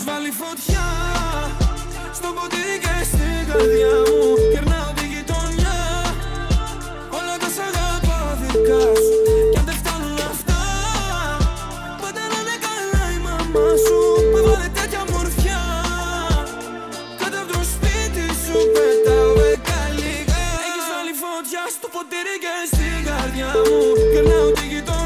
βάλει φωτιά στο ποτήρι και στην καρδιά μου. Κερνάω τη γειτονιά, όλα τα σ' αγαπώ δικά σου. Κι αν δεν φτάνουν αυτά, πάντα να είναι καλά η μαμά σου που έβαλε τέτοια μορφιά. Κάτω από το σπίτι σου πετάω δεκαλίγα. Έχεις βάλει φωτιά στο ποτήρι και στην καρδιά μου. Κερνάω τη γειτονιά,